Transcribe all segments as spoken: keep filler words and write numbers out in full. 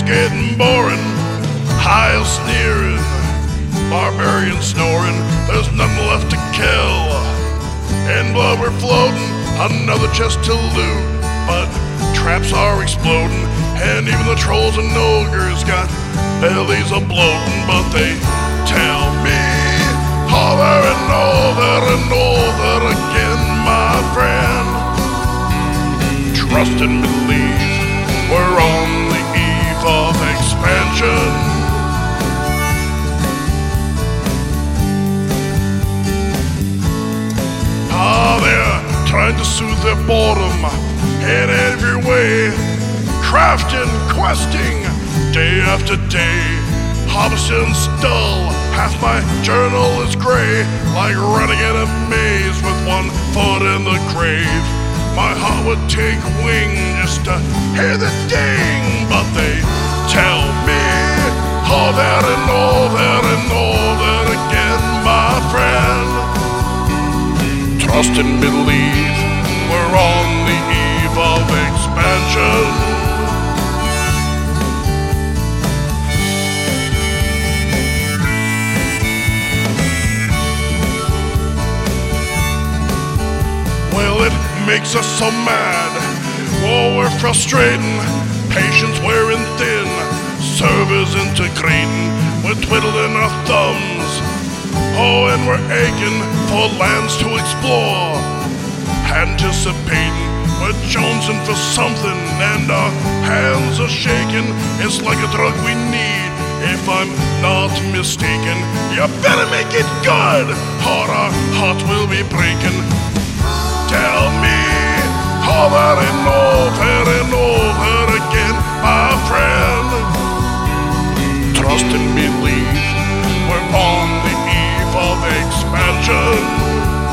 getting boring. High sneering, barbarian snoring. There's nothing left to kill. And blood we're floating, another chest to loot. But traps are exploding, and even the trolls and ogres got bellies a bloating. But they tell me over and over and over again, my friend, trust and believe we're on the eve of expansion. Ah, they're trying to soothe their boredom in every way, crafting, questing, day after day. Hobson's dull, half my journal is gray, like running in a maze with one foot in the grave. My heart would take wing just to hear the ding, but they tell me over and over and over again, my friend, trust and believe we're on the eve of expansion. Well, it makes us so mad. War, we're frustrating. Patience wearing thin. Servers integrating. We're twiddling our thumbs. Oh, and we're aching for lands to explore. Anticipating. We're jonesing for something, and our hands are shaking. It's like a drug we need, if I'm not mistaken. You better make it good, or our hearts will be breaking. Tell me over and over and over again, my friend, trust and believe we're on the eve of expansion.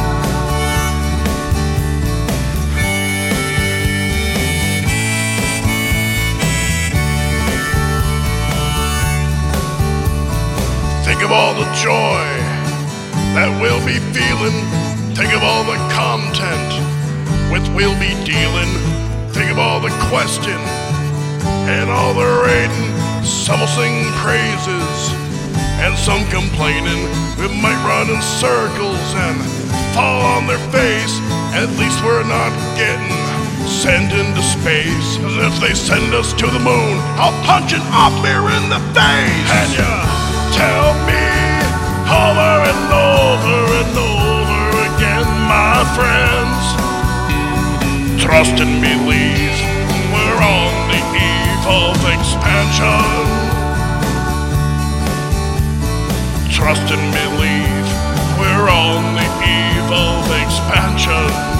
Think of all the joy that we'll be feeling. Think of all the content with we'll be dealing. Think of all the question and all the rating. Some will sing praises and some complaining. We might run in circles and fall on their face. At least we're not getting sent into space. 'Cause if they send us to the moon, I'll punch an off-mirror in the face. And you tell me over and over and over again, my friends, trust and believe we're on the eve of expansion. Trust and believe we're on the eve of expansion.